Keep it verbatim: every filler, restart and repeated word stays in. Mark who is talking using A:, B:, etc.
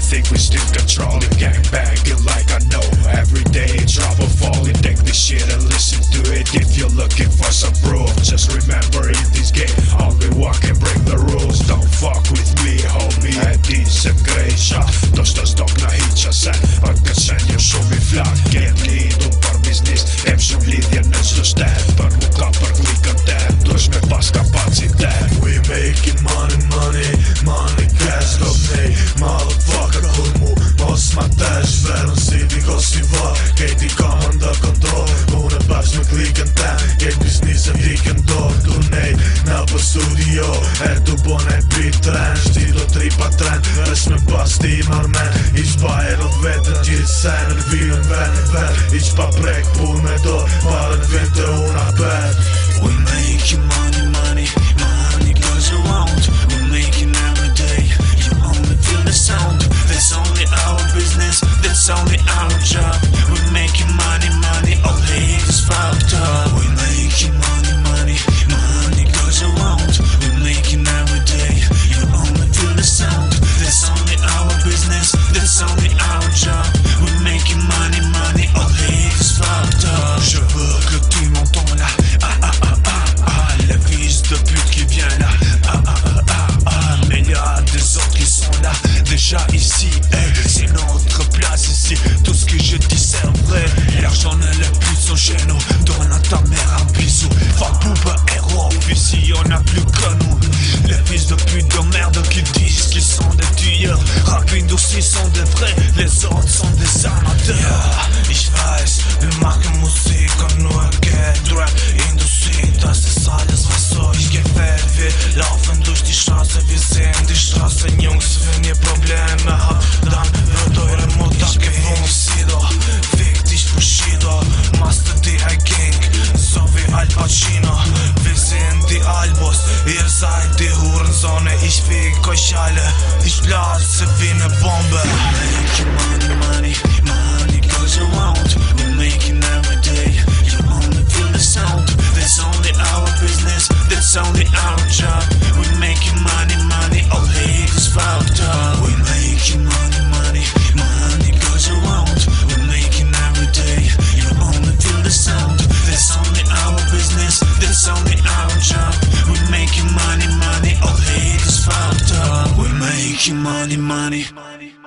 A: think we still controlling, gang banging like I know. Every day in trouble falling, take this shit and listen to it. If you're looking for some proof, just remember in this game only one can break the rules. Don't fuck with me, homie, Eddie sem greja. Do shta s'dok na hiqa se për këtë shenjë shumë i flak. Game lidu për biznis, em shumë lidhje në qdo shtet. Për mu ka për klikën tem, dush me pas kapacitet.
B: We making money, money, money cash go me. Motherfucker kull mu, mos ma tesh. Verën si diko si var, kejti kam under kontrol. Unë bashk me klikën tem, kejt biznisën dikën dor. Turnej në për studio, e du bone beat trend. Shtilo tripa trend, vesh me pas ti marmen. Iq pa erë vetën gjithë sen, në vijën ven, ven. Iq pa prek pull me dor, parën vjen të una bet.
C: We making money, money, money goes around. We making every day, you only feel the sound. That's only our business, that's only our job. We making money, money, all hate is fucked up. We making money, money, money goes around. We making every day, you only feel the sound. That's only our business, that's only our job. We making money, money, all hate is fucked up. Je veux que tu m'entends là, ah ah ah ah ah. Les fils de pute qui viennent là, ah ah ah ah ah. Mais y a des autres qui sont là, déjà ici, eh. C'est notre place ici, tout ce que je dis c'est vrai. L'argent ne l'est plus son chez nous, donne à ta mère un bisou. Fuck Booba héros, ici on a plus que nous. Les fils de pute de merde qui disent qu'ils sont des tueurs. Rapide aussi sont des vrais, les autres sont des amateurs. Ja, ich weiß, wir machen Musik und nur Geld. Rap-Industrie, das ist alles was euch gefällt. Wir laufen durch die Straße, wir sehen die Straßen, Jungs. Wenn ihr Probleme habt, dann wird eure Mutter gewohnt. Sido, fick dich Bushido, Master D I King, so wie Al Pacino. Wir sind die Albos, ihr seid die Hurensonne. Ich fick euch alle, ich blase wie ne Bombe. We making money, money, money goes around. We making every day, you only feel the sound. That's only our business, that's only our job. We making money, money, all hate is fucked up. We making money, money, money goes around. We making every day, you only feel the sound. That's only our business, that's only our job. We making money, money, all hate is fucked up. We making money, money.